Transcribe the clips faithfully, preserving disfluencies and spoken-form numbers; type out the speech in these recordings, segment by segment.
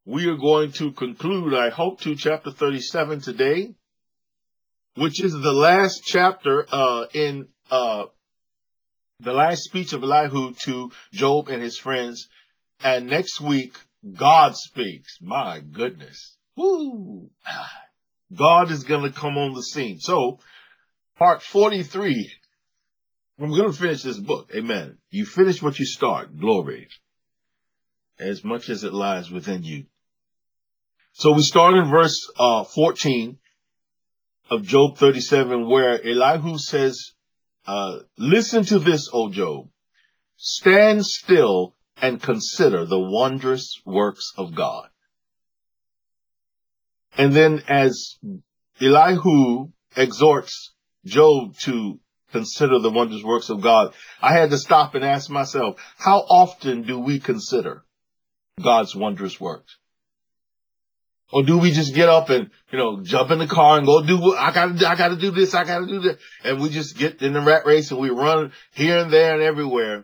we are going to conclude, I hope, to chapter thirty-seven today, which is the last chapter uh, in uh, the last speech of Elihu to Job and his friends. And next week, God speaks. My goodness. Woo. God is going to come on the scene. So, part forty-three. I'm going to finish this book. Amen. You finish what you start. Glory. As much as it lies within you. So we start in verse uh, fourteen of Job thirty-seven, where Elihu says, uh, listen to this, O Job. Stand still and consider the wondrous works of God. And then as Elihu exhorts Job to consider the wondrous works of God, I had to stop and ask myself, how often do we consider God's wondrous works? Or do we just get up and, you know, jump in the car and go do, I gotta, I gotta do this, I gotta do that. And we just get in the rat race and we run here and there and everywhere.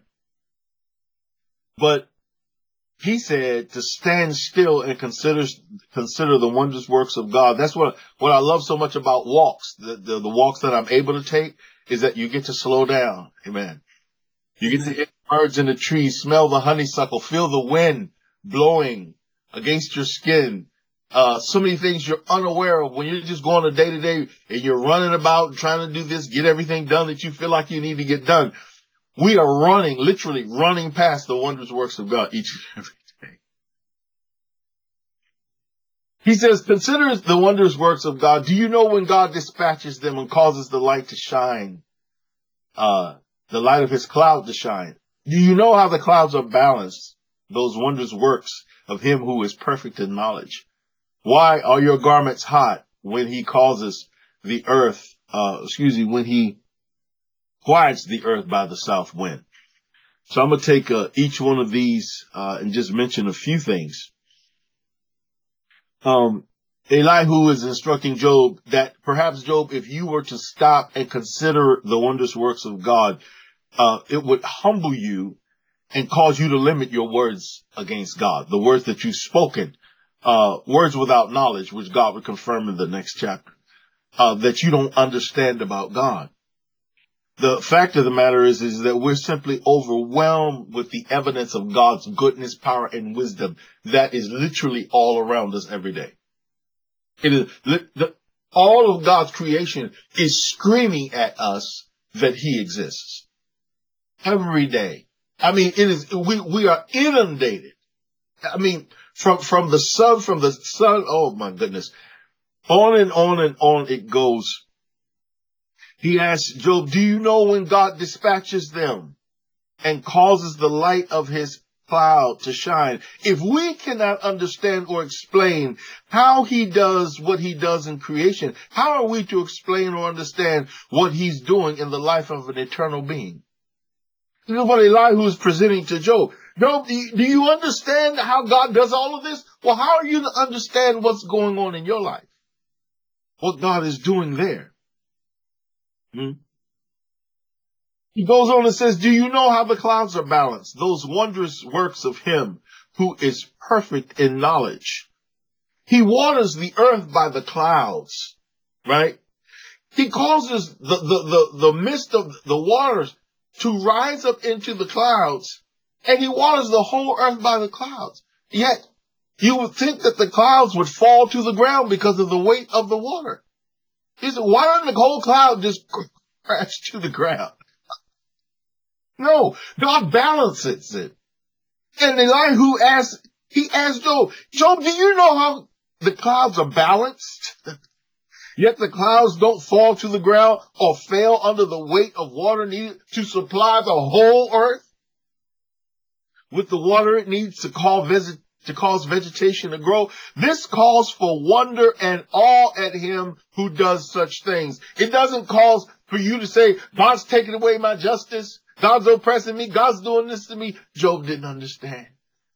But he said to stand still and consider, consider the wondrous works of God. That's what, what I love so much about walks. The, the, the walks that I'm able to take is that you get to slow down. Amen. You get to hear birds in the trees, smell the honeysuckle, feel the wind blowing against your skin. Uh, so many things you're unaware of when you're just going a day to day and you're running about and trying to do this, get everything done that you feel like you need to get done. We are running, literally running past the wondrous works of God each and every day. He says, consider the wondrous works of God. Do you know when God dispatches them and causes the light to shine, uh, the light of his cloud to shine? Do you know how the clouds are balanced, those wondrous works of him who is perfect in knowledge? Why are your garments hot when he causes the earth, uh, excuse me, when he quiets the earth by the south wind? So I'm going to take uh, each one of these uh, and just mention a few things. Um, Elihu is instructing Job that perhaps, Job, if you were to stop and consider the wondrous works of God, uh, it would humble you and cause you to limit your words against God, the words that you've spoken. Uh, words without knowledge, which God would confirm in the next chapter, uh, that you don't understand about God. The fact of the matter is, is that we're simply overwhelmed with the evidence of God's goodness, power, and wisdom that is literally all around us every day. It is, the, all of God's creation is screaming at us that he exists every day. I mean, it is, we, we are inundated. I mean, From, from the sun, from the sun, oh my goodness. On and on and on it goes. He asks Job, do you know when God dispatches them and causes the light of his cloud to shine? If we cannot understand or explain how he does what he does in creation, how are we to explain or understand what he's doing in the life of an eternal being? This is what Elihu is presenting to Job. Job, do you, do you understand how God does all of this? Well, how are you to understand what's going on in your life? What God is doing there? Hmm? He goes on and says, do you know how the clouds are balanced? Those wondrous works of him who is perfect in knowledge. He waters the earth by the clouds, right? He causes the, the, the, the mist of the waters to rise up into the clouds, and he waters the whole earth by the clouds. Yet, you would think that the clouds would fall to the ground because of the weight of the water. He said, why doesn't the whole cloud just crash to the ground? No, God balances it. And Elihu asked, he asked Job, Job, do you know how the clouds are balanced? Yet the clouds don't fall to the ground or fail under the weight of water needed to supply the whole earth with the water it needs to cause, veg- to cause vegetation to grow. This calls for wonder and awe at him who does such things. It doesn't cause for you to say, God's taking away my justice. God's oppressing me. God's doing this to me. Job didn't understand.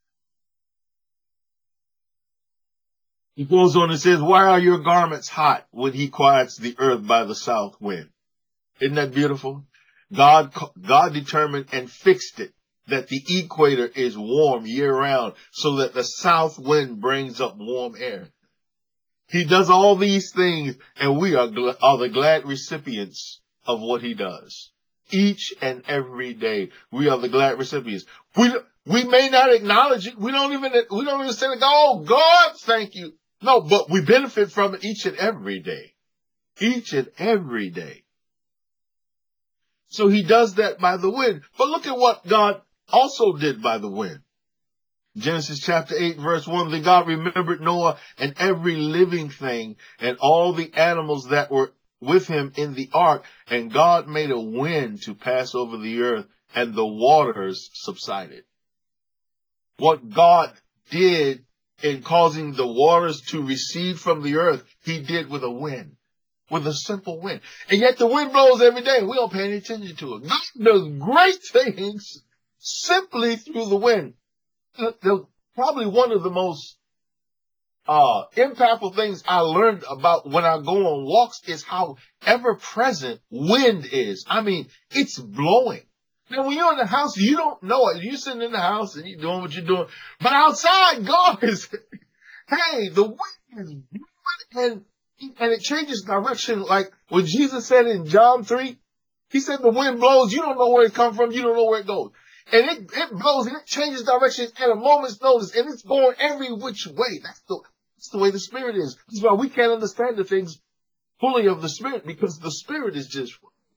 He goes on and says, why are your garments hot when he quiets the earth by the south wind? Isn't that beautiful? God, God determined and fixed it that the equator is warm year round so that the south wind brings up warm air. He does all these things, and we are, gl- are the glad recipients of what he does. Each and every day, we are the glad recipients. We, we may not acknowledge it. We don't even, we don't even say, oh, God, thank you. No, but we benefit from it each and every day. Each and every day. So he does that by the wind. But look at what God also did by the wind. Genesis chapter eight, verse one, then God remembered Noah and every living thing and all the animals that were with him in the ark. And God made a wind to pass over the earth, and the waters subsided. What God did in causing the waters to recede from the earth, he did with a wind, with a simple wind. And yet the wind blows every day. We don't pay any attention to it. God does great things simply through the wind. The, probably one of the most uh, impactful things I learned about when I go on walks is how ever present wind is. I mean, it's blowing. Now, when you're in the house, you don't know it. You're sitting in the house and you're doing what you're doing. But outside, God is, hey, the wind is blowing and, and it changes direction. Like when Jesus said in John three, he said the wind blows. You don't know where it comes from. You don't know where it goes. And it, it blows and it changes direction at a moment's notice, and it's going every which way. That's the, that's the way the Spirit is. That's why we can't understand the things fully of the Spirit, because the Spirit is just,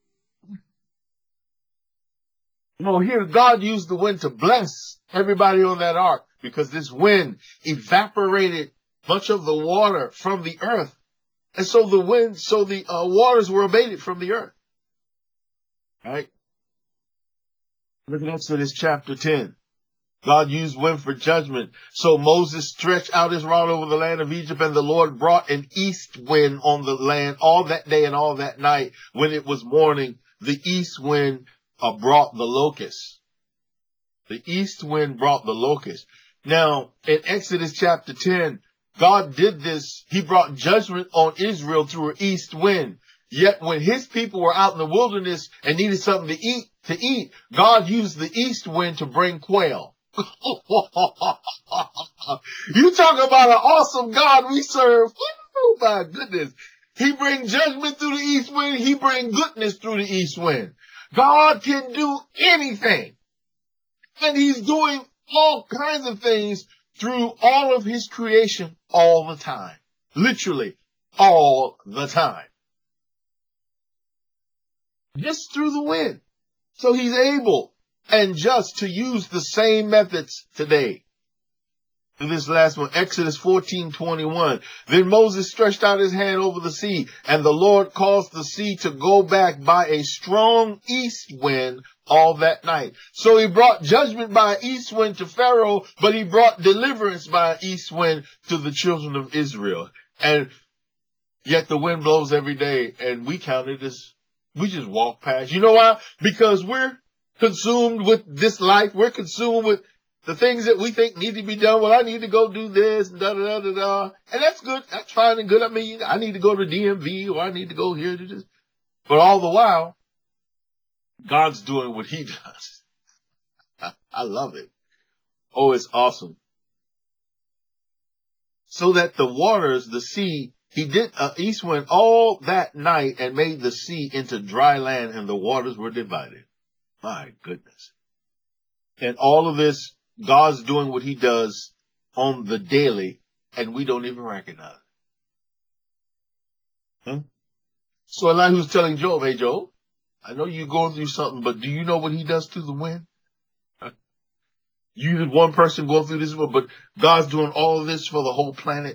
you know, here God used the wind to bless everybody on that ark, because this wind evaporated much of the water from the earth. And so the wind, so the uh, waters were abated from the earth. Right? Look at Exodus chapter ten. God used wind for judgment. So Moses stretched out his rod over the land of Egypt, and the Lord brought an east wind on the land all that day and all that night. When it was morning, the east wind uh, brought the locusts. The east wind brought the locusts. Now, in Exodus chapter ten, God did this. He brought judgment on Israel through an east wind. Yet when his people were out in the wilderness and needed something to eat, to eat, God used the east wind to bring quail. You talk about an awesome God we serve. Oh my goodness. He brings judgment through the east wind. He brings goodness through the east wind. God can do anything. And he's doing all kinds of things through all of his creation all the time. Literally all the time. Just through the wind. So he's able and just to use the same methods today. And this last one, Exodus fourteen twenty-one. Then Moses stretched out his hand over the sea, and the Lord caused the sea to go back by a strong east wind all that night. So he brought judgment by an east wind to Pharaoh, but he brought deliverance by an east wind to the children of Israel. And yet the wind blows every day, and we count it as, we just walk past. You know why? Because we're consumed with this life. We're consumed with the things that we think need to be done. Well, I need to go do this, and da da da da da. And that's good. That's fine and good. I mean, I need to go to D M V, or I need to go here to this. But all the while, God's doing what he does. I, I love it. Oh, it's awesome. So that the waters, the sea, he did uh, east wind all that night and made the sea into dry land, and the waters were divided. My goodness. And all of this, God's doing what he does on the daily, and we don't even recognize it. Huh? So Elihu's telling Job, hey, Job, I know you're going through something, but do you know what he does to the wind? Huh? You just one person going through this, but God's doing all of this for the whole planet.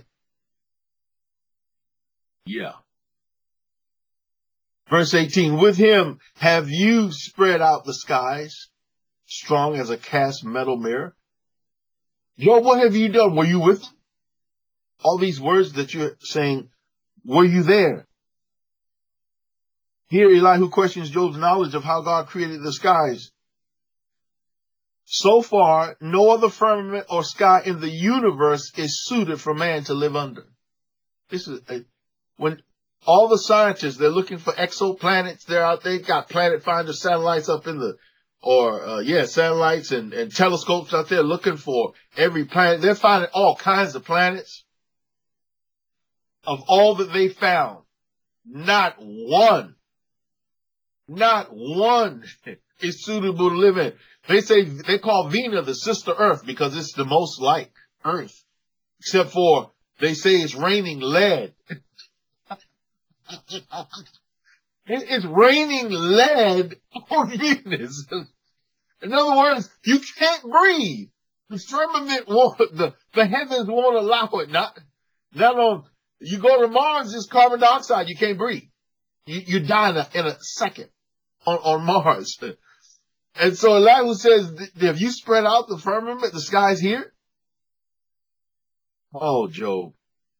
Yeah. Verse eighteen, with him have you spread out the skies, strong as a cast metal mirror. Job, what have you done? Were you with him? All these words that you're saying, were you there? Here, Elihu questions Job's knowledge of how God created the skies. So far, no other firmament or sky in the universe is suited for man to live under. This is a, when all the scientists, they're looking for exoplanets. They're out there, got planet finder satellites up in the or, uh, yeah, satellites and, and telescopes out there looking for every planet. They're finding all kinds of planets. Of all that they found, not one, not one is suitable to live in. They say, they call Venus the sister Earth because it's the most like Earth. Except for, they say it's raining lead. It's raining lead on Venus. In other words, you can't breathe. The firmament won't, the, the heavens won't allow it. Not, not on, you go to Mars, it's carbon dioxide. You can't breathe. You, you die in a, in a second on, on Mars. And so Elihu says, if you spread out the firmament, the sky's here. Oh, Job.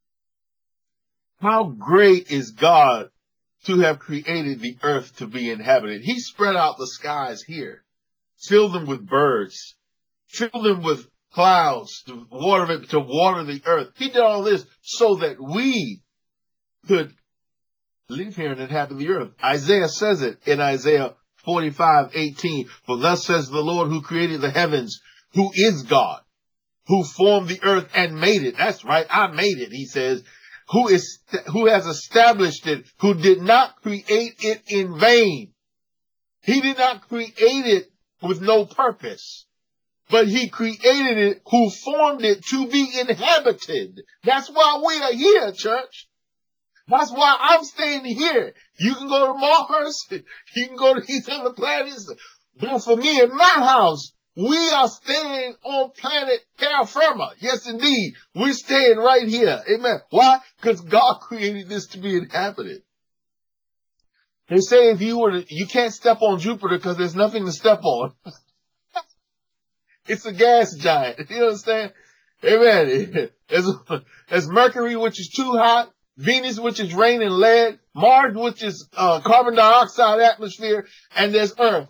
How great is God to have created the earth to be inhabited. He spread out the skies here, filled them with birds, filled them with clouds to water to water the earth. He did all this so that we could live here and inhabit the earth. Isaiah says it in Isaiah forty-five eighteen. For thus says the Lord who created the heavens, who is God, who formed the earth and made it. That's right. I made it. He says, who is, who has established it, who did not create it in vain. He did not create it with no purpose, but he created it, who formed it to be inhabited. That's why we are here, church. That's why I'm staying here. You can go to Mars. You can go to these other planets. But for me in my house, we are staying on planet terra firma. Yes, indeed. We're staying right here. Amen. Why? Because God created this to be inhabited. They say if you were to, you can't step on Jupiter because there's nothing to step on. It's a gas giant. You understand? Amen. There's, there's Mercury, which is too hot. Venus, which is rain and lead. Mars, which is uh, carbon dioxide atmosphere. And there's Earth.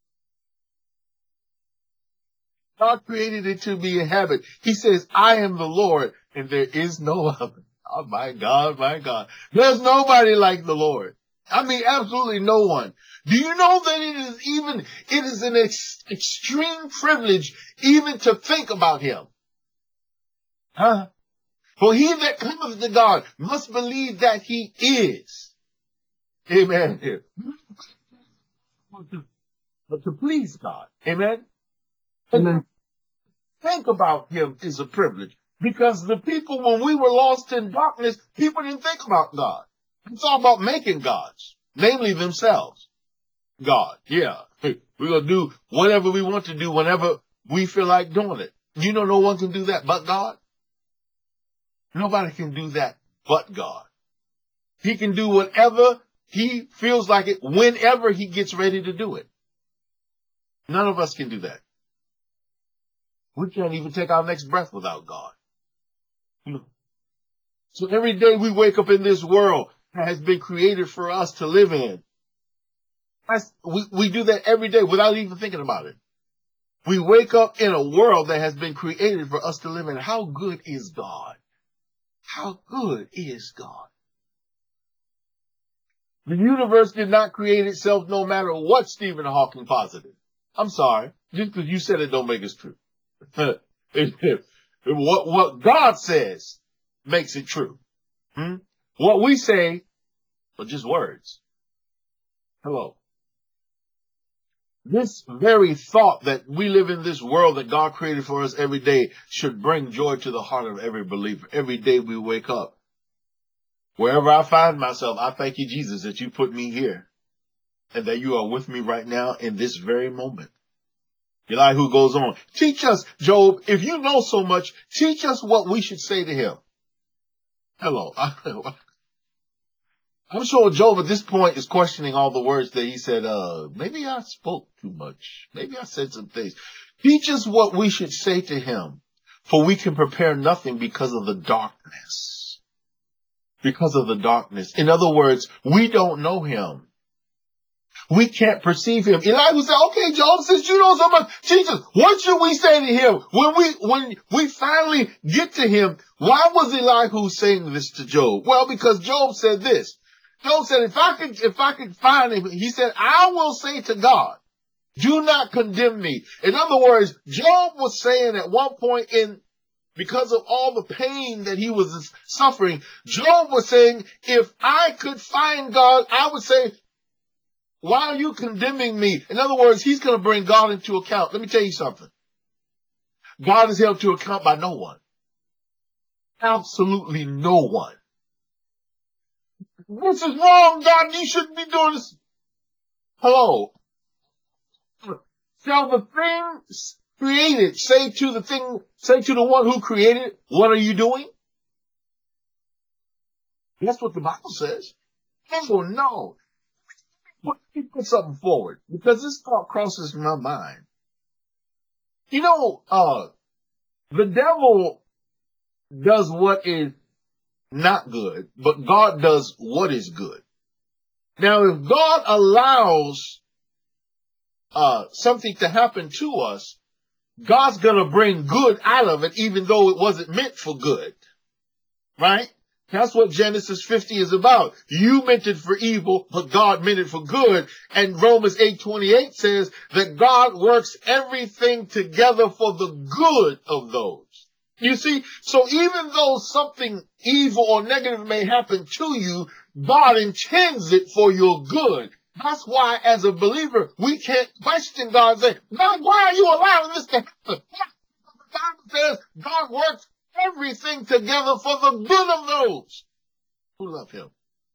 God created it to be inhabited. He says, I am the Lord, and there is no other. Oh, my God, my God. There's nobody like the Lord. I mean, absolutely no one. Do you know that it is even, it is an ex- extreme privilege even to think about him? Huh? For he that cometh to God must believe that he is. Amen. But to please God. Amen. And then think about him is a privilege. Because the people, when we were lost in darkness, people didn't think about God. It's all about making gods, namely themselves. God, yeah. We're going to do whatever we want to do whenever we feel like doing it. You know no one can do that but God? Nobody can do that but God. He can do whatever he feels like it whenever he gets ready to do it. None of us can do that. We can't even take our next breath without God. So every day we wake up in this world that has been created for us to live in. We, we do that every day without even thinking about it. We wake up in a world that has been created for us to live in. How good is God? How good is God? The universe did not create itself no matter what Stephen Hawking posited. I'm sorry. Just because you said it don't make it true. what, what God says makes it true. Hmm? What we say are just words. Hello. This very thought that we live in this world that God created for us every day should bring joy to the heart of every believer. Every day we wake up. Wherever I find myself, I thank you, Jesus, that you put me here and that you are with me right now in this very moment. Elihu goes on, teach us, Job, if you know so much, teach us what we should say to him. Hello. I'm sure Job at this point is questioning all the words that he said, uh, maybe I spoke too much. Maybe I said some things. Teach us what we should say to him, for we can prepare nothing because of the darkness. Because of the darkness. In other words, we don't know him. We can't perceive him. Elihu said, okay, Job, since you know so much, teach us, what should we say to him? When we, when we finally get to him, why was Elihu saying this to Job? Well, because Job said this. Job said, if I could, if I could find him, he said, I will say to God, Do not condemn me. In other words, Job was saying at one point in, because of all the pain that he was suffering, Job was saying, if I could find God, I would say, why are you condemning me? In other words, he's going to bring God into account. Let me tell you something. God is held to account by no one. Absolutely no one. This is wrong, God. You shouldn't be doing this. Hello. Shall the thing created say to the thing, say to the one who created, what are you doing? That's what the Bible says. Oh no. Let me put something forward, because this thought crosses my mind. You know, uh, the devil does what is not good, but God does what is good. Now, if God allows uh something to happen to us, God's gonna bring good out of it, even though it wasn't meant for good. Right? That's what Genesis fifty is about. You meant it for evil, but God meant it for good. And Romans eight twenty-eight says that God works everything together for the good of those. You see, so even though something evil or negative may happen to you, God intends it for your good. That's why, as a believer, we can't question God and say, God, why are you allowing this to happen? The Bible says God works everything together for the good of those who love him.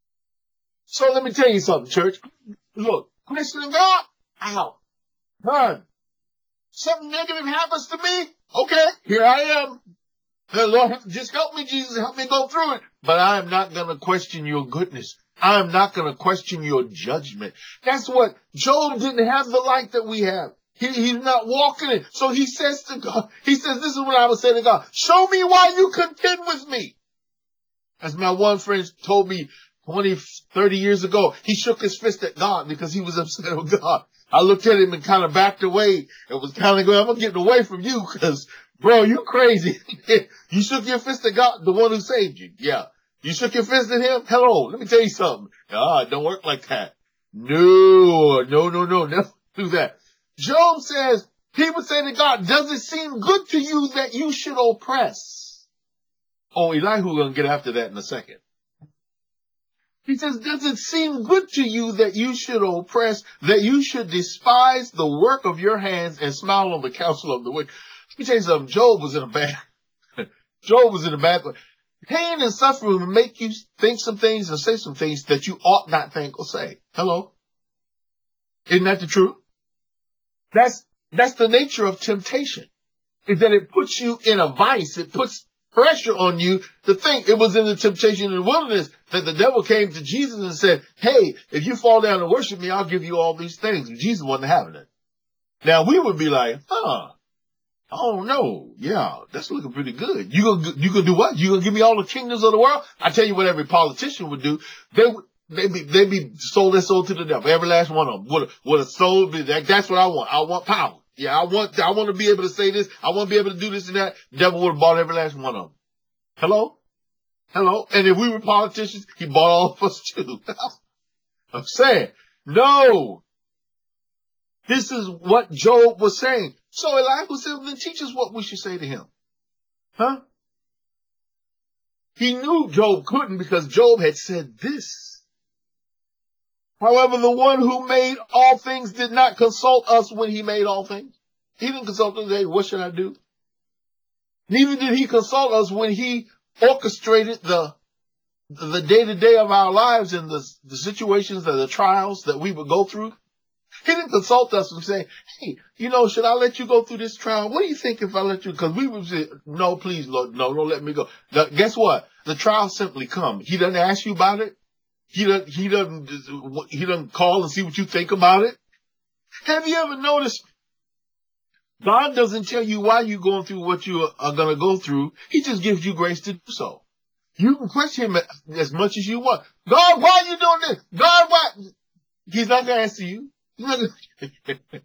So let me tell you something, church. Look, questioning God, out. Done. Something negative happens to me, okay, here I am. The Lord, just help me, Jesus, help me go through it. But I am not going to question your goodness. I am not going to question your judgment. That's what Job didn't have the light that we have. He, he's not walking it. So he says to God, he says, this is what I would say to God. Show me why you contend with me. As my one friend told me twenty, thirty years ago, he shook his fist at God because he was upset with God. I looked at him and kind of backed away and was kind of going, I'm getting away from you because, bro, you crazy. You shook your fist at God, the one who saved you. Yeah. You shook your fist at him? Hello, let me tell you something. Ah, it don't work like that. No, no, no, no, never do that. Job says, he would say to God, does it seem good to you that you should oppress? Oh, Elihu gonna get after that in a second. He says, does it seem good to you that you should oppress, that you should despise the work of your hands and smile on the counsel of the wicked? Let me tell you something. Job was in a bad, Job was in a bad place. Pain and suffering will make you think some things and say some things that you ought not think or say. Hello? Isn't that the truth? That's, that's the nature of temptation, is that it puts you in a vice. It puts pressure on you to think. It was in the temptation in the wilderness that the devil came to Jesus and said, hey, if you fall down and worship me, I'll give you all these things. And Jesus wasn't having it. Now we would be like, huh, oh no, yeah, that's looking pretty good. You gonna, you gonna do what? You gonna give me all the kingdoms of the world? I tell you what every politician would do. They would, they be, they be sold their soul to the devil. Every last one of them. Would a, would a soul be that? That's what I want. I want power. Yeah, I want, I want to be able to say this. I want to be able to do this and that. The devil would have bought every last one of them. Hello? Hello? And if we were politicians, he bought all of us too. I'm saying, no. This is what Job was saying. So Elihu said, then teach us what we should say to him. Huh? He knew Job couldn't because Job had said this. However, the one who made all things did not consult us when he made all things. He didn't consult us and say, what should I do? Neither did he consult us when he orchestrated the the day-to-day of our lives and the, the situations and the trials that we would go through. He didn't consult us and say, hey, you know, should I let you go through this trial? What do you think if I let you? Because we would say, no, please, Lord, no, don't let me go. Now, guess what? The trial simply comes. He doesn't ask you about it. He doesn't, he doesn't, he doesn't call and see what you think about it. Have you ever noticed God doesn't tell you why you're going through what you are going to go through. He just gives you grace to do so. You can question him as much as you want. God, why are you doing this? God, why? He's not going to answer you. He's not going to.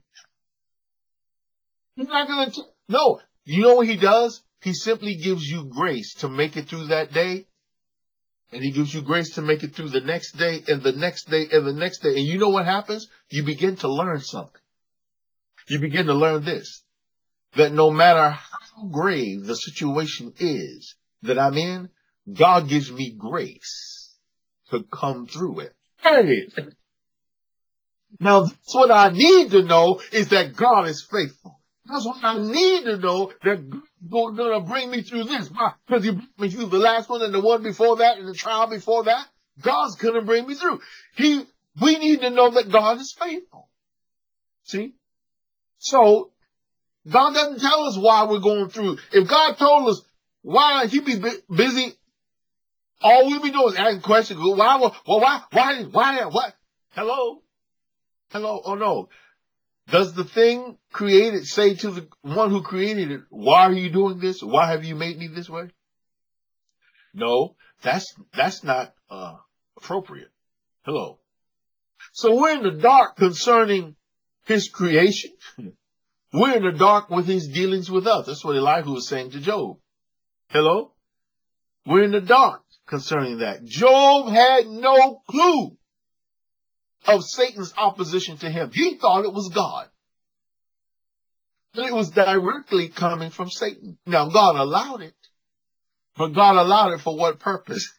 He's not going to. No. You know what he does? He simply gives you grace to make it through that day. And he gives you grace to make it through the next day and the next day and the next day. And you know what happens? You begin to learn something. you begin to learn this, that no matter how grave the situation is that I'm in, God gives me grace to come through it. Hey! Now, that's what I need to know, is that God is faithful. That's what I need to know, that God's going to bring me through this. Why? Because He brought me through the last one and the one before that and the trial before that. God's going to bring me through. He, we need to know that God is faithful. See? So, God doesn't tell us why we're going through. If God told us why, He'd be busy. All we'd be doing is asking questions. Why, well, why, why, why, what? Hello? Hello? Oh no. Does the thing created say to the one who created it, why are you doing this? Why have you made me this way? No, that's, that's not, uh, appropriate. Hello. So we're in the dark concerning His creation. We're in the dark with His dealings with us. That's what Elihu was saying to Job. Hello? We're in the dark concerning that. Job had no clue of Satan's opposition to him. He thought it was God. But it was directly coming from Satan. Now, God allowed it. But God allowed it for what purpose?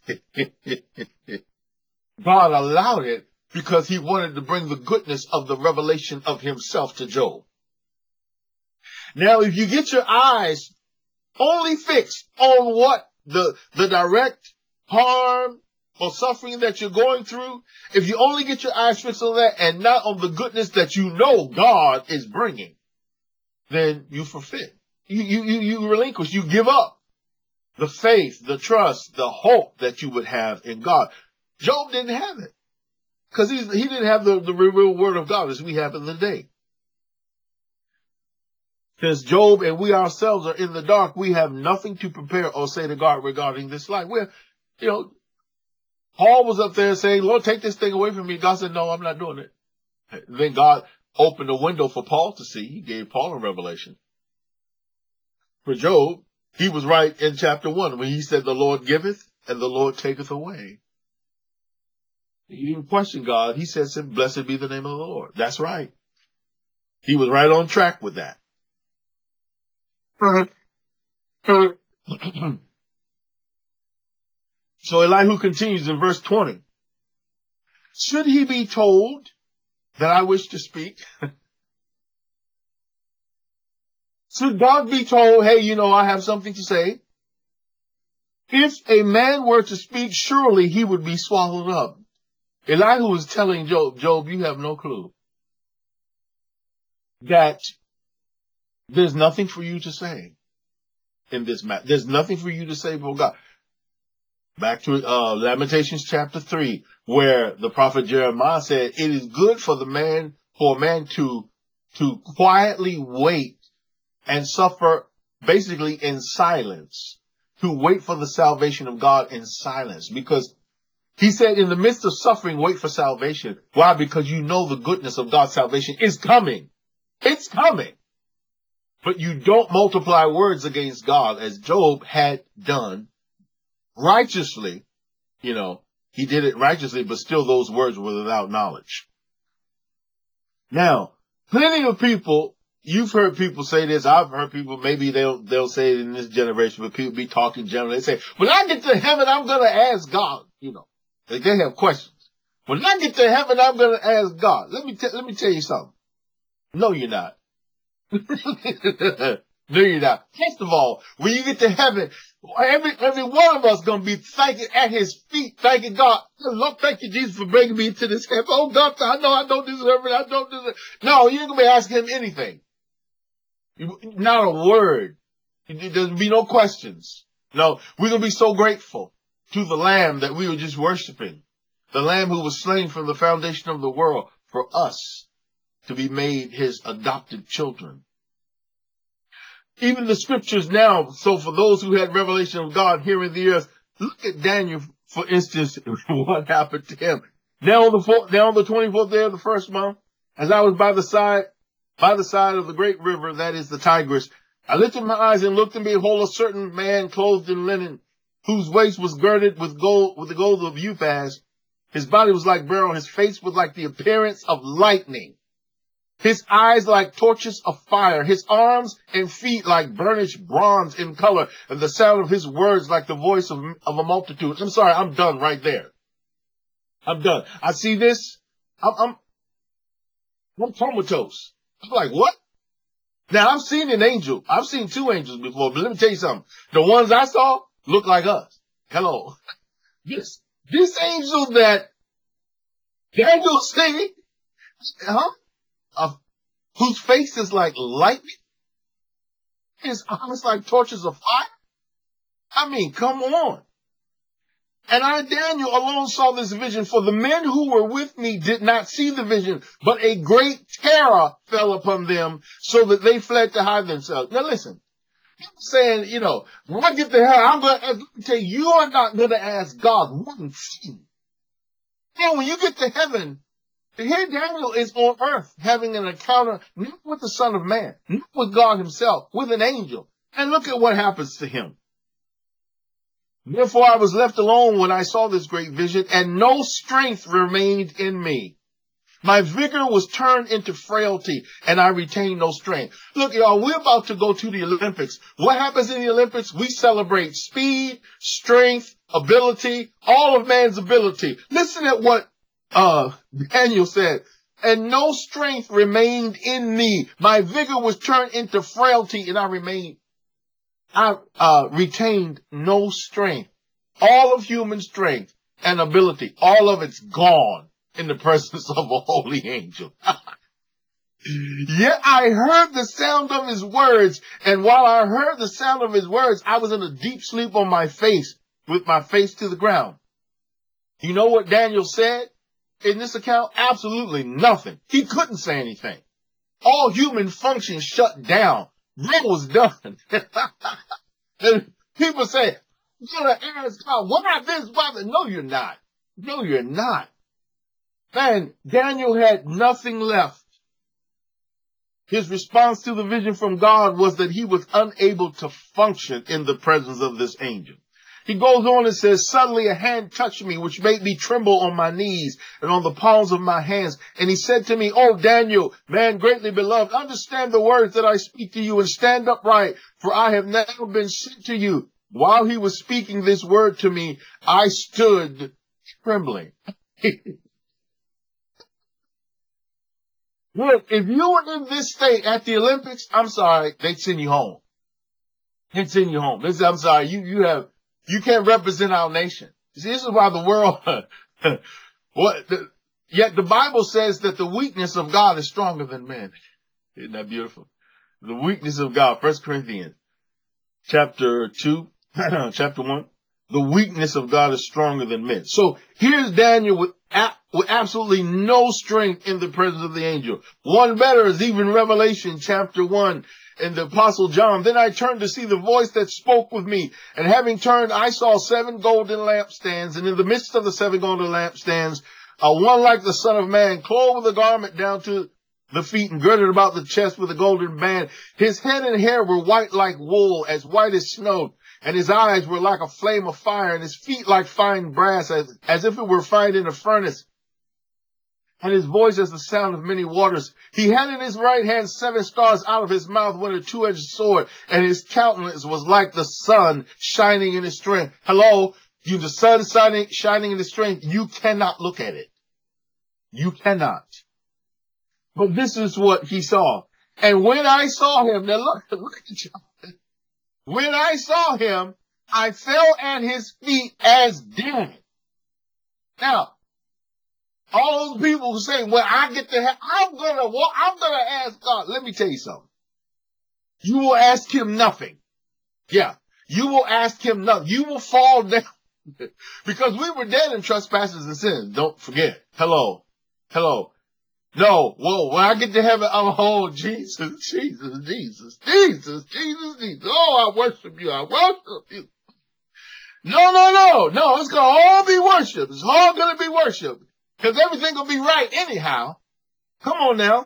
God allowed it because He wanted to bring the goodness of the revelation of Himself to Job. Now, if you get your eyes only fixed on what the, the direct harm or suffering that you're going through, if you only get your eyes fixed on that and not on the goodness that you know God is bringing, then you forfeit. You, you, you, you relinquish, you give up the faith, the trust, the hope that you would have in God. Job didn't have it because he didn't have the, the real word of God as we have in the day. Since Job and we ourselves are in the dark, we have nothing to prepare or say to God regarding this life. We're, you know, Paul was up there saying, Lord, take this thing away from me. God said, no, I'm not doing it. Then God opened a window for Paul to see. He gave Paul a revelation. For Job, he was right in chapter one when he said, the Lord giveth and the Lord taketh away. He didn't question God. He said, blessed be the name of the Lord. That's right. He was right on track with that. So Elihu continues in verse twenty. Should he be told that I wish to speak? Should God be told, hey, you know, I have something to say? If a man were to speak, surely he would be swallowed up. Elihu was telling Job, Job, you have no clue that there's nothing for you to say in this matter. There's nothing for you to say before God. Back to uh, Lamentations chapter three, where the prophet Jeremiah said, it is good for the man, for a man to, to quietly wait and suffer basically in silence, to wait for the salvation of God in silence. Because he said in the midst of suffering, wait for salvation. Why? Because you know the goodness of God's salvation is coming. It's coming. But you don't multiply words against God as Job had done righteously. You know, he did it righteously, but still those words were without knowledge. Now, plenty of people, you've heard people say this. I've heard people, maybe they'll, they'll say it in this generation, but people be talking generally. They say, when I get to heaven, I'm going to ask God, you know, they, they have questions. When I get to heaven, I'm going to ask God. Let me, t- let me tell you something. No, you're not. No, you're not. First of all, when you get to heaven, every every one of us gonna be thanking at His feet, thanking God. Lord, thank you, Jesus, for bringing me into this heaven. Oh God, I know I don't deserve it. I don't deserve it. No, you ain't gonna be asking Him anything. Not a word. There'll be no questions. No, we're gonna be so grateful to the Lamb that we were just worshiping, the Lamb who was slain from the foundation of the world for us to be made His adopted children. Even the scriptures now, so for those who had revelation of God here in the earth, look at Daniel, for instance, what happened to him. Now on the fourth, now on the twenty-fourth day of the first month, as I was by the side, by the side of the great river, that is the Tigris, I lifted my eyes and looked, and behold, a certain man clothed in linen, whose waist was girded with gold, with the gold of Uphaz. His body was like beryl, his face was like the appearance of lightning, His eyes like torches of fire, his arms and feet like burnished bronze in color, and the sound of his words like the voice of, of a multitude. I'm sorry, I'm done right there. I'm done. I see this. I'm, I'm, I'm comatose. I'm like, what? Now, I've seen an angel. I've seen two angels before, but let me tell you something. The ones I saw look like us. Hello. This, this angel that Daniel seen, huh? Uh, whose face is like lightning, his eyes like torches of fire. I mean, come on. And I, Daniel, alone saw this vision, for the men who were with me did not see the vision, but a great terror fell upon them, so that they fled to hide themselves. Now listen, I'm saying, you know, when I get to hell, I'm going to tell you, you are not going to ask God one thing. And when you get to heaven, here Daniel is on earth having an encounter not with the Son of Man, not with God himself, with an angel. And look at what happens to him. Therefore I was left alone when I saw this great vision, and no strength remained in me. My vigor was turned into frailty, and I retained no strength. Look, y'all, we're about to go to the Olympics. What happens in the Olympics? We celebrate speed, strength, ability, all of man's ability. Listen at what uh Daniel said. And no strength remained in me. My vigor was turned into frailty, and I remained, I uh retained no strength. All of human strength and ability, all of it's gone in the presence of a holy angel. Yet I heard the sound of his words, and while I heard the sound of his words, I was in a deep sleep on my face, with my face to the ground. You know what Daniel said in this account? Absolutely nothing. He couldn't say anything. All human function shut down. That was done. And people say, you're going to ask God, why this, why that? No, you're not. No, you're not. Man, Daniel had nothing left. His response to the vision from God was that he was unable to function in the presence of this angel. He goes on and says, suddenly a hand touched me, which made me tremble on my knees and on the palms of my hands. And he said to me, oh, Daniel, man greatly beloved, understand the words that I speak to you and stand upright, for I have now been sent to you. While he was speaking this word to me, I stood trembling. Look, if you were in this state at the Olympics, I'm sorry, they'd send you home. They'd send you home. This, I'm sorry, you, you have, you can't represent our nation. See, this is why the world, what, the, yet the Bible says that the weakness of God is stronger than men. Isn't that beautiful? The weakness of God, First Corinthians chapter two, chapter one. The weakness of God is stronger than men. So here's Daniel with, with absolutely no strength in the presence of the angel. One better is even Revelation chapter one and the apostle John. Then I turned to see the voice that spoke with me. And having turned, I saw seven golden lampstands. And in the midst of the seven golden lampstands, uh, one like the Son of Man, clothed with a garment down to the feet and girded about the chest with a golden band. His head and hair were white like wool, as white as snow. And his eyes were like a flame of fire, and his feet like fine brass, as, as if it were fined in a furnace. And his voice as the sound of many waters. He had in his right hand seven stars. Out of his mouth went a two-edged sword, and his countenance was like the sun shining in his strength. Hello? You, the sun shining, shining in his strength, you cannot look at it. You cannot. But this is what he saw. And when I saw him, now look, look at you. When I saw him, I fell at his feet as dead. Now, all those people who say, well, I get to have, I'm gonna walk, I'm gonna ask God. Let me tell you something. You will ask him nothing. Yeah. You will ask him nothing. You will fall down. Because we were dead in trespasses and sins. Don't forget. Hello. Hello. No, whoa, when I get to heaven, I'm, oh, Jesus, Jesus, Jesus, Jesus, Jesus, Jesus. Oh, I worship you, I worship you. No, no, no, no, it's going to all be worship. It's all going to be worship. Because everything will be right anyhow. Come on now.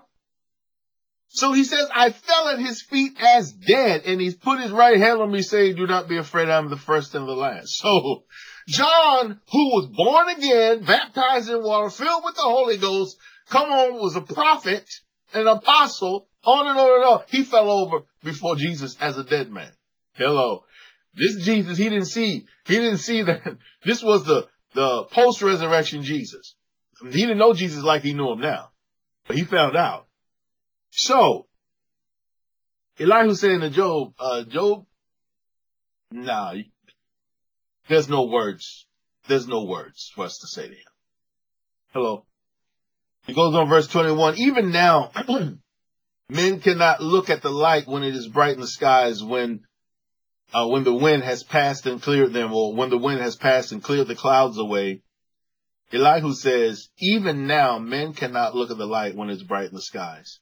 So he says, I fell at his feet as dead, and he's put his right hand on me, saying, do not be afraid, I'm the first and the last. So John, who was born again, baptized in water, filled with the Holy Ghost, come on, was a prophet, an apostle, on and on and on. He fell over before Jesus as a dead man. Hello. This Jesus, he didn't see, he didn't see that this was the, the post-resurrection Jesus. He didn't know Jesus like he knew him now, but he found out. So, Elihu saying to Job, uh, Job, nah, there's no words. There's no words for us to say to him. Hello. He goes on verse twenty-one. Even now, men cannot look at the light when it is bright in the skies, when, uh, when the wind has passed and cleared them, or when the wind has passed and cleared the clouds away. Elihu says, even now, men cannot look at the light when it's bright in the skies.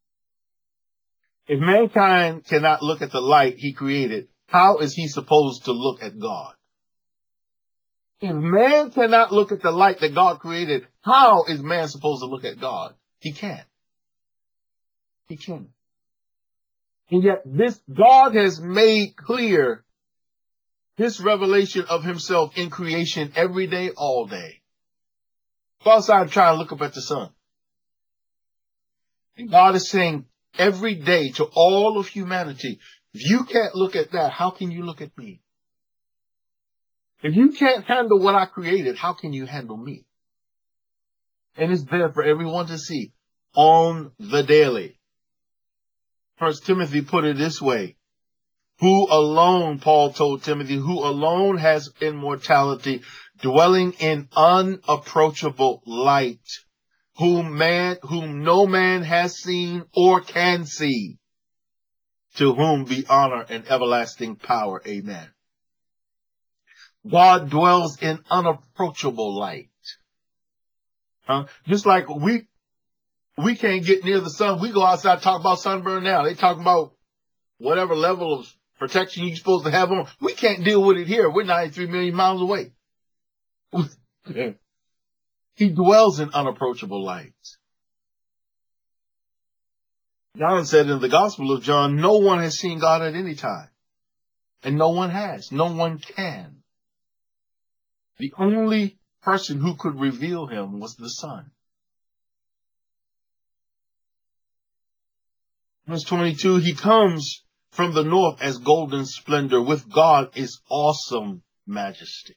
If mankind cannot look at the light he created, how is he supposed to look at God? If man cannot look at the light that God created, how is man supposed to look at God? He can't. He can't. And yet this God has made clear this revelation of himself in creation every day, all day. Go outside and try and look up at the sun. And God is saying every day to all of humanity, if you can't look at that, how can you look at me? If you can't handle what I created, how can you handle me? And it's there for everyone to see on the daily. First Timothy put it this way. Who alone, Paul told Timothy, who alone has immortality, dwelling in unapproachable light, whom man, whom no man has seen or can see, to whom be honor and everlasting power. Amen. God dwells in unapproachable light. Huh? Just like we, we can't get near the sun. We go outside and talk about sunburn now. They talk about whatever level of protection you're supposed to have on. We can't deal with it here. We're ninety-three million miles away. He dwells in unapproachable light. John said in the Gospel of John, no one has seen God at any time. And no one has. No one can. The only person who could reveal him was the Son. Verse twenty-two, he comes from the north as golden splendor. With God is awesome majesty.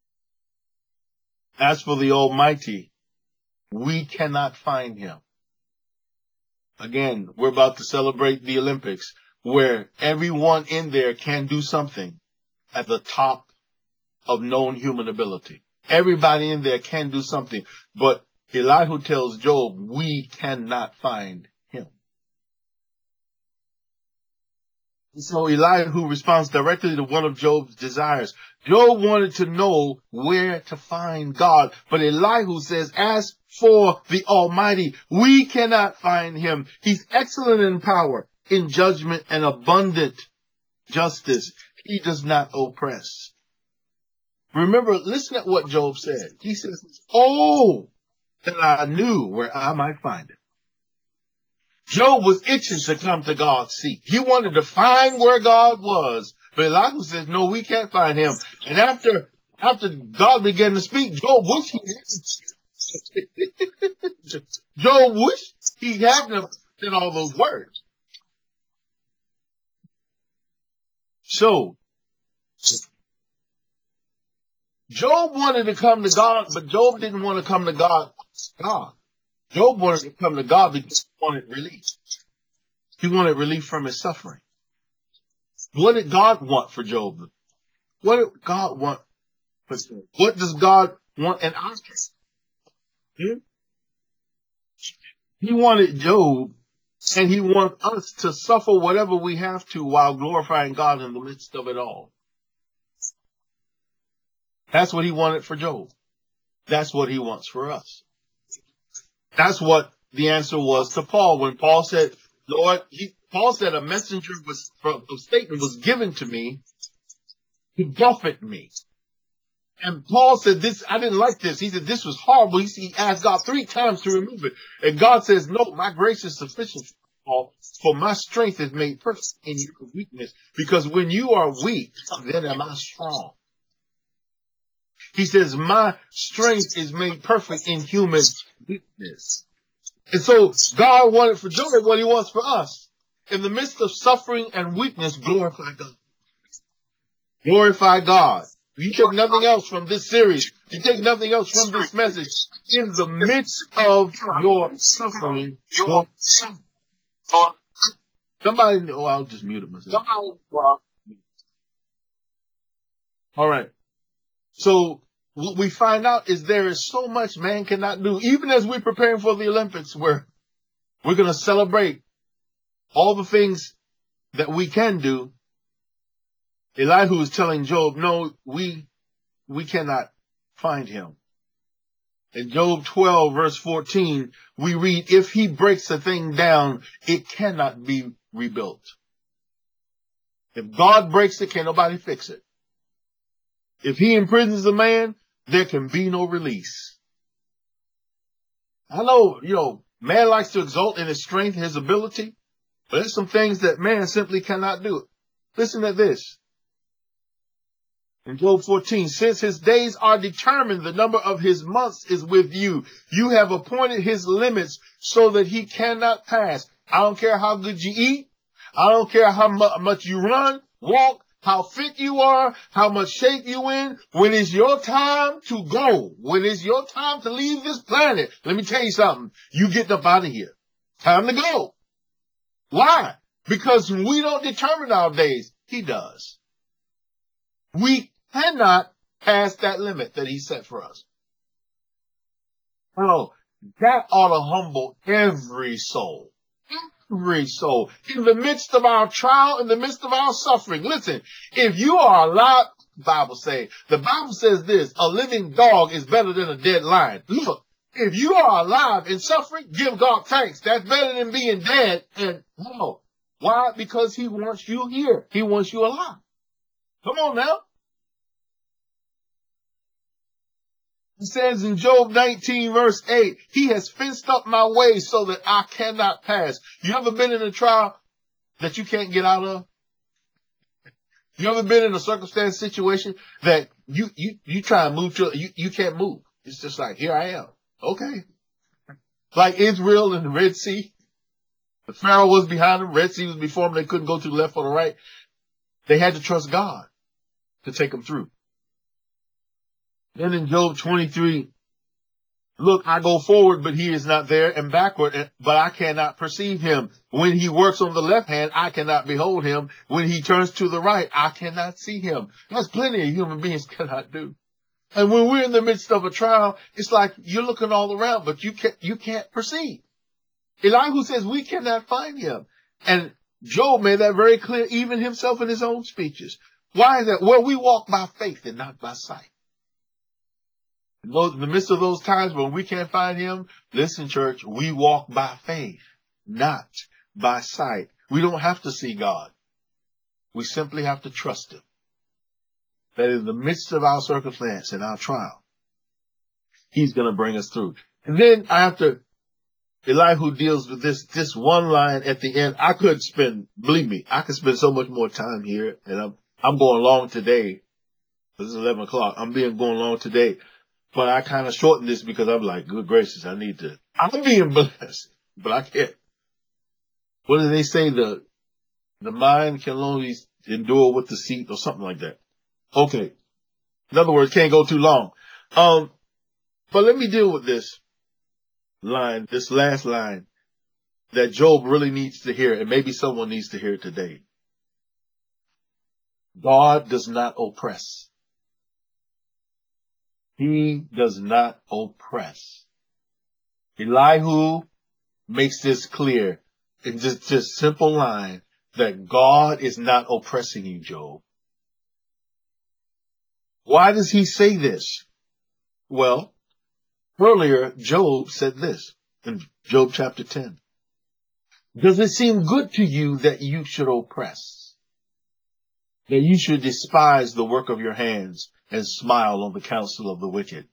As for the Almighty, we cannot find him. Again, we're about to celebrate the Olympics, where everyone in there can do something at the top of known human ability. Everybody in there can do something, but Elihu tells Job, we cannot find him. So Elihu responds directly to one of Job's desires. Job wanted to know where to find God, but Elihu says, as for the Almighty, we cannot find him. He's excellent in power, in judgment, and abundant justice. He does not oppress. Remember, listen at what Job said. He says, oh, that I knew where I might find it. Job was itching to come to God's seat. He wanted to find where God was. But Elihu says, no, we can't find him. And after, after God began to speak, Job wished he had Job wished he hadn't said all those words. So, Job wanted to come to God, but Job didn't want to come to God. God. Job wanted to come to God because he wanted relief. He wanted relief from his suffering. What did God want for Job? What did God want for Job? What does God want in our case? Hmm? He wanted Job, and he wants us to suffer whatever we have to while glorifying God in the midst of it all. That's what he wanted for Job. That's what he wants for us. That's what the answer was to Paul when Paul said, Lord, he, Paul said a messenger was, from a statement was given to me to buffet me. And Paul said this, I didn't like this. He said this was horrible. He, he asked God three times to remove it. And God says, no, my grace is sufficient, Paul, for my strength is made perfect in your weakness. Because when you are weak, then am I strong. He says, my strength is made perfect in human weakness. And so God wanted for Job what he wants for us. In the midst of suffering and weakness, glorify God. Glorify God. You take nothing else from this series. You take nothing else from this message. In the midst of your suffering, your somebody, oh, I'll just mute it myself. All right. So what we find out is there is so much man cannot do. Even as we're preparing for the Olympics, where we're going to celebrate all the things that we can do, Elihu is telling Job, no, we, we cannot find him. In Job twelve, verse fourteen, we read, if he breaks a thing down, it cannot be rebuilt. If God breaks it, can nobody fix it. If he imprisons a man, there can be no release. I know, you know, man likes to exalt in his strength, his ability, but there's some things that man simply cannot do. Listen to this. In Job fourteen, since his days are determined, the number of his months is with you. You have appointed his limits so that he cannot pass. I don't care how good you eat. I don't care how mu- much you run, walk, how fit you are, how much shape you in. When it's your time to go, when it's your time to leave this planet, let me tell you something. You get up out of here. Time to go. Why? Because we don't determine our days. He does. We cannot pass that limit that he set for us. Oh, that ought to humble every soul. Every soul. In the midst of our trial, in the midst of our suffering. Listen, if you are alive, the Bible say, the Bible says this, a living dog is better than a dead lion. Look, if you are alive and suffering, give God thanks. That's better than being dead. And no. Why? Because he wants you here. He wants you alive. Come on now. It says in Job nineteen, verse eight, he has fenced up my way so that I cannot pass. You ever been in a trial that you can't get out of? You ever been in a circumstance situation that you, you, you try and move to, you, you can't move. It's just like, here I am. Okay. Like Israel in the Red Sea. The Pharaoh was behind them. Red Sea was before them. They couldn't go to the left or the right. They had to trust God to take them through. Then in Job twenty-three, look, I go forward, but he is not there, and backward, but I cannot perceive him. When he works on the left hand, I cannot behold him. When he turns to the right, I cannot see him. That's plenty of human beings cannot do. And when we're in the midst of a trial, it's like you're looking all around, but you can't, you can't perceive. Elihu says we cannot find him. And Job made that very clear, even himself in his own speeches. Why is that? Well, we walk by faith and not by sight. In the midst of those times when we can't find him, listen, church, we walk by faith, not by sight. We don't have to see God. We simply have to trust him. That in the midst of our circumstance and our trial, he's going to bring us through. And then I have to, Elihu deals with this, this one line at the end. I could spend, believe me, I could spend so much more time here, and I'm, I'm going long today. This is eleven o'clock. I'm being going long today. But I kind of shortened this because I'm like, good gracious, I need to, I'm being blessed, but I can't. What do they say? The, the mind can only endure with the seat or something like that. Okay. In other words, can't go too long. Um, but let me deal with this line, this last line that Job really needs to hear, and maybe someone needs to hear it today. God does not oppress. He does not oppress. Elihu makes this clear in just, just simple line that God is not oppressing you, Job. Why does he say this? Well, earlier Job said this in Job chapter ten. Does it seem good to you that you should oppress? That you should despise the work of your hands and smile on the counsel of the wicked?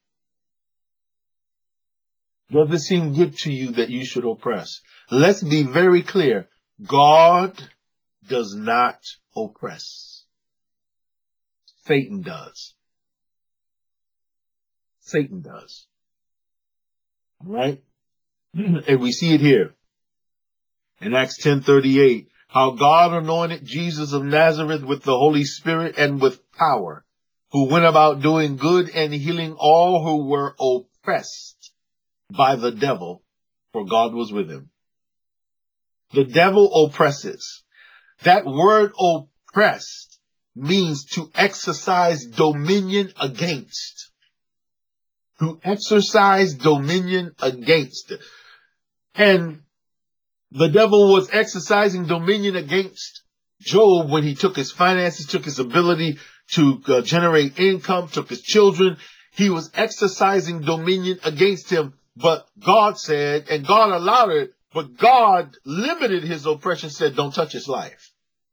Does it seem good to you that you should oppress? Let's be very clear. God does not oppress. Satan does. Satan does. All right? And we see it here in Acts ten thirty-eight, how God anointed Jesus of Nazareth with the Holy Spirit and with power, who went about doing good and healing all who were oppressed by the devil, for God was with him. The devil oppresses. That word oppressed means to exercise dominion against. To exercise dominion against. And the devil was exercising dominion against Job when he took his finances, took his ability to uh, generate income, took his children. He was exercising dominion against him. But God said, and God allowed it, but God limited his oppression, said, don't touch his life.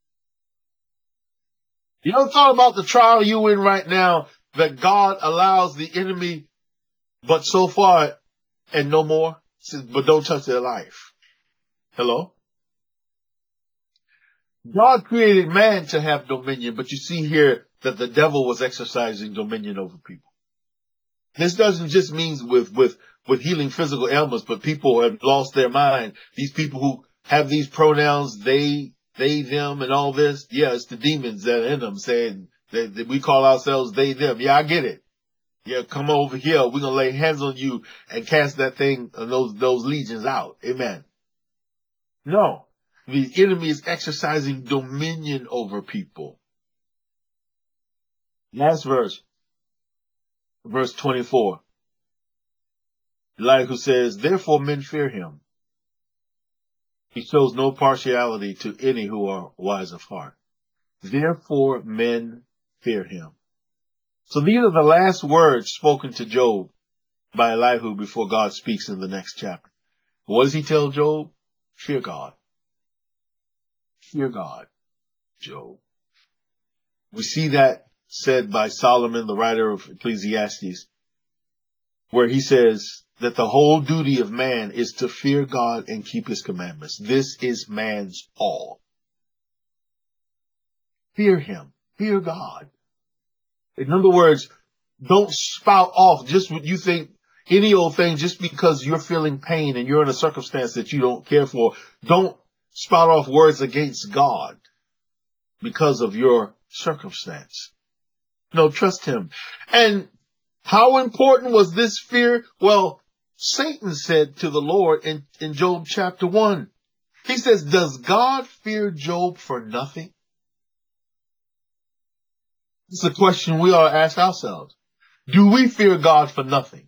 You ever thought about the trial you're in right now, that God allows the enemy, but so far and no more? Says, but don't touch their life. Hello? God created man to have dominion, but you see here that the devil was exercising dominion over people. This doesn't just mean with, with, with healing physical ailments, but people have lost their mind. These people who have these pronouns, they, they, them, and all this. Yeah, it's the demons that are in them saying that, that we call ourselves they, them. Yeah, I get it. Yeah, come over here. We're going to lay hands on you and cast that thing, uh, those, those legions out. Amen. No, the enemy is exercising dominion over people. Last verse, verse twenty-four. Elihu says, therefore men fear him. He shows no partiality to any who are wise of heart. Therefore men fear him. So these are the last words spoken to Job by Elihu before God speaks in the next chapter. What does he tell Job? Fear God. Fear God, Job. We see that said by Solomon, the writer of Ecclesiastes, where he says that the whole duty of man is to fear God and keep his commandments. This is man's all. Fear him. Fear God. In other words, don't spout off just what you think, any old thing, just because you're feeling pain and you're in a circumstance that you don't care for. Don't spout off words against God because of your circumstance. No, trust him. And how important was this fear? Well, Satan said to the Lord in, in Job chapter one, he says, does God fear Job for nothing? It's a question we ought to ask ourselves. Do we fear God for nothing?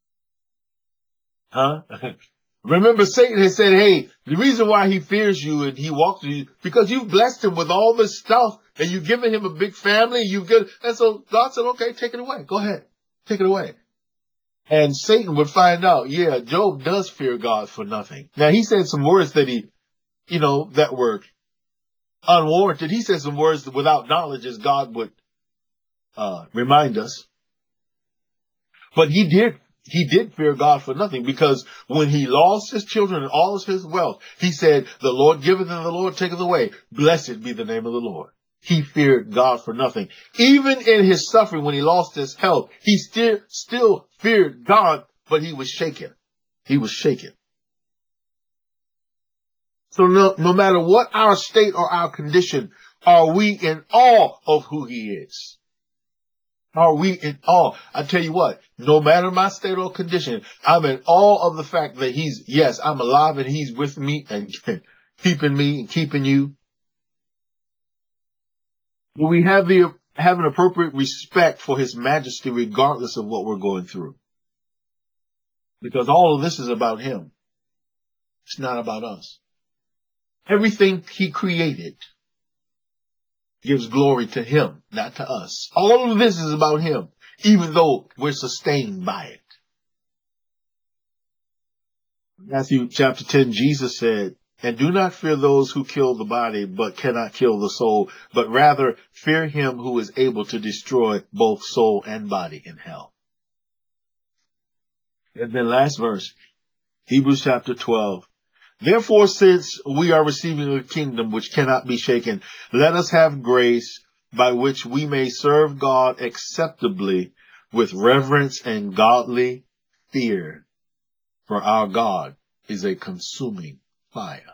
Huh? Remember, Satan has said, hey, the reason why he fears you and he walks with you, because you've blessed him with all this stuff and you've given him a big family. You've given, and so God said, okay, take it away. Go ahead. Take it away. And Satan would find out, yeah, Job does fear God for nothing. Now, he said some words that he, you know, that were unwarranted. He said some words that without knowledge, as God would uh, remind us. But he did, he did fear God for nothing, because when he lost his children and all of his wealth, he said, the Lord giveth and the Lord taketh away. Blessed be the name of the Lord. He feared God for nothing. Even in his suffering, when he lost his health, he still, still feared God, but he was shaken. He was shaken. So no, no matter what our state or our condition, are we in awe of who he is? Are we in awe? I tell you what, no matter my state or condition, I'm in awe of the fact that he's, yes, I'm alive and he's with me and keeping me and keeping you. We have the, have an appropriate respect for his majesty regardless of what we're going through. Because all of this is about him. It's not about us. Everything he created gives glory to him, not to us. All of this is about him, even though we're sustained by it. Matthew chapter ten, Jesus said, and do not fear those who kill the body, but cannot kill the soul, but rather fear him who is able to destroy both soul and body in hell. And then last verse, Hebrews chapter twelve. Therefore, since we are receiving a kingdom which cannot be shaken, let us have grace by which we may serve God acceptably with reverence and godly fear. For our God is a consuming fire.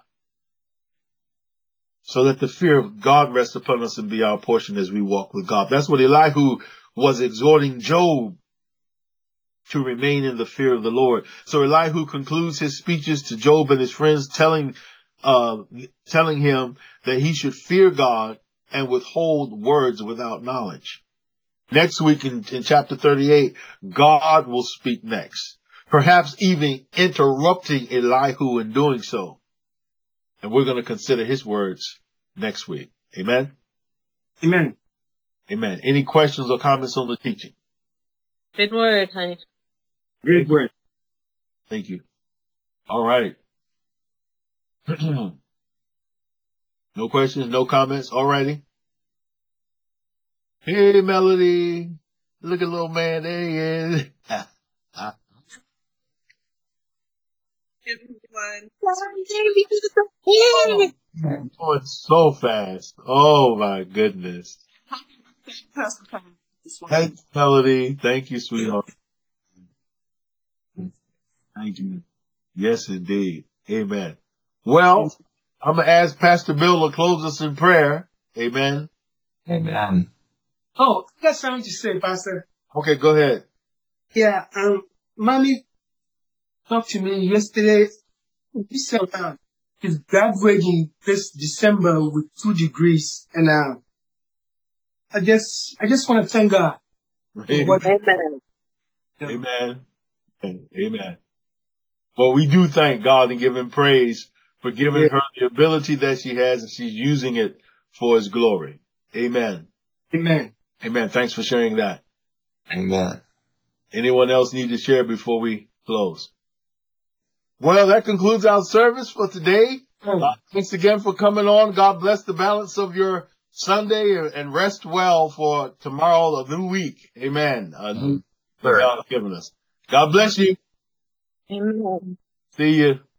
So let the fear of God rest upon us and be our portion as we walk with God. That's what Elihu was exhorting Job to remain in the fear of the Lord. So Elihu concludes his speeches to Job and his friends, telling, uh, telling him that he should fear God and withhold words without knowledge. Next week in, in chapter thirty-eight, God will speak next, perhaps even interrupting Elihu in doing so. And we're going to consider his words next week. Amen? Amen. Amen. Any questions or comments on the teaching? Good word, honey. Great word. Thank you. All right. No questions, no comments. All righty. Hey, Melody. Look at little man. There he is. Oh, it's so fast. Oh, my goodness. Thanks, Melody. Thank you, sweetheart. Thank you. Yes, indeed. Amen. Well, I'm going to ask Pastor Bill to close us in prayer. Amen. Amen. Oh, I got something to say, Pastor. Okay, go ahead. Yeah, um, Mommy talked to me yesterday. He said uh, he's graduating this December with two degrees, and uh, I just, I just want to thank God. For what Amen. Amen. Amen. Well, we do thank God and give him praise for giving Yeah. her the ability that she has, and she's using it for his glory. Amen. Amen. Amen. Thanks for sharing that. Amen. Anyone else need to share before we close? Well, that concludes our service for today. Uh, thanks again for coming on. God bless the balance of your Sunday and rest well for tomorrow, a new week. Amen. A new that God has given us. God bless you. Amen. See you.